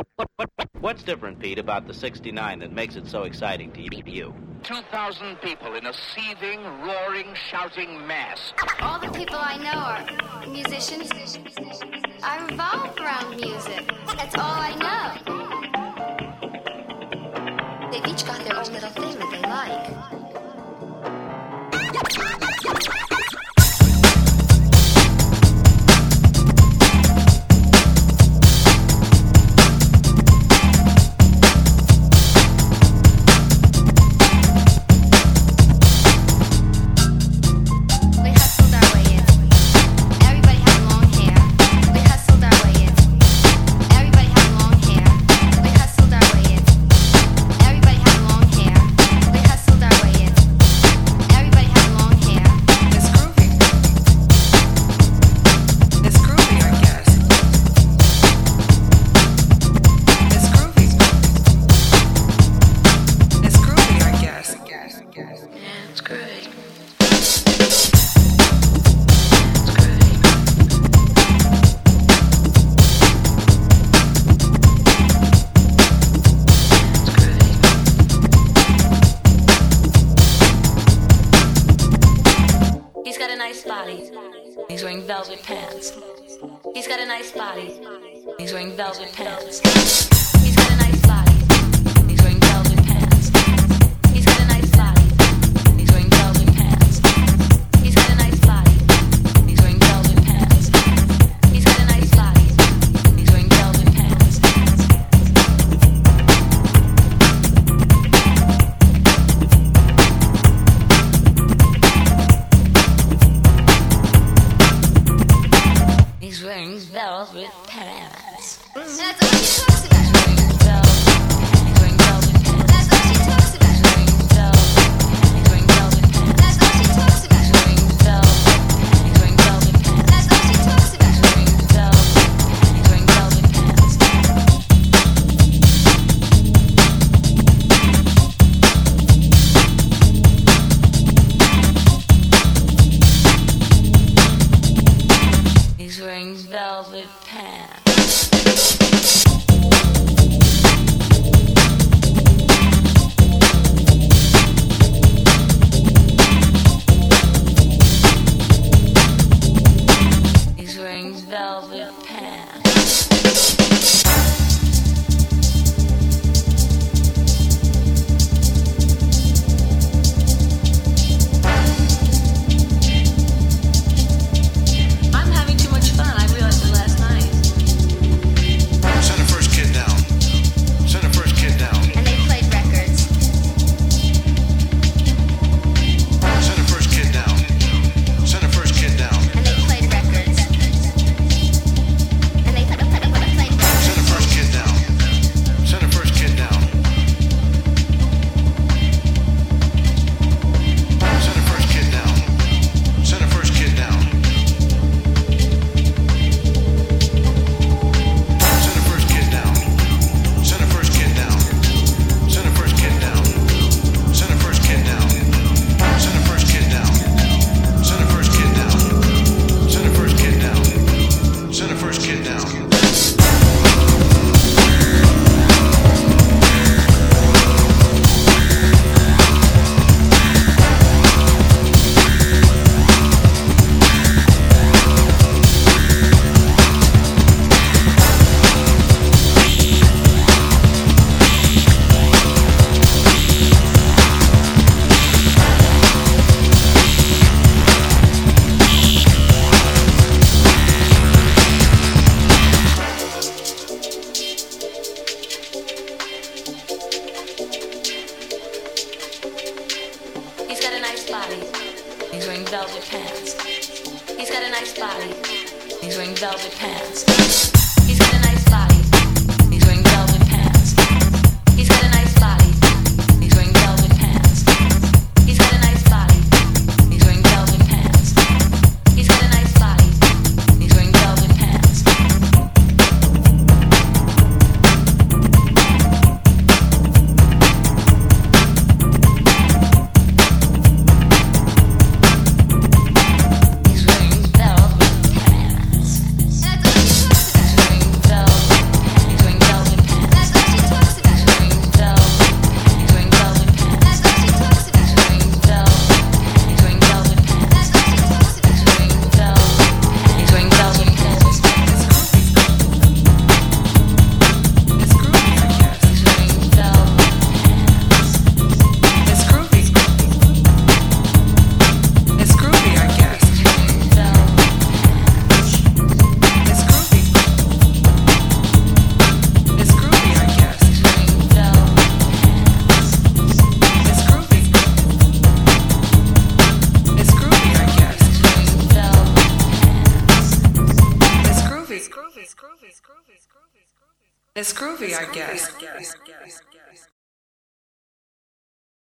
What's different, Pete, about the 69 that makes it so exciting to you? 2,000 people in a seething, roaring, shouting mass. All the people I know are musicians. I revolve around music. That's all I know. They've each got their own little thing that they like. Velvet pants. He's got a nice body. He's wearing velvet pants. He's got a nice body. He's wearing velvet pants. He's got a nice body. He's wearing velvet pants. He's got a nice body. He's wearing velvet pants. He's got a nice body. He's wearing velvet pants. He's wearing velvet pants. That's all she talks about. He's wearing velvet pants. That's all she talks about. He's wearing velvet pants. That's all she talks about. He's wearing velvet pants. That's all she talks about. He's wearing velvet pants. He's wearing velvet pants. He's wearing velvet pants. I'm having too much fun. I realized it last night. Send the first kid down. Send the first kid down. And they played records. Send the first kid down. Send the first kid down. And they played records. And they played records. Send the first kid down. Send the first kid down. Send the first kid down. Send the first kid down. Send the first kid down. Send the first kid down. Send the first kid down. Send the first kid down. Send the first kid down. Send the first kid down. Send the first kid down. Send the first kid down. He's got a nice body. He's wearing velvet pants. He's got a nice body. He's wearing velvet pants. He's got a nice body. He's wearing velvet pants. He's got a nice body. He's wearing velvet pants. He's got a nice body. He's wearing velvet pants. He's got a nice body. He's wearing velvet pants. He's wearing velvet pants. That's all she talks about. It's groovy, I guess.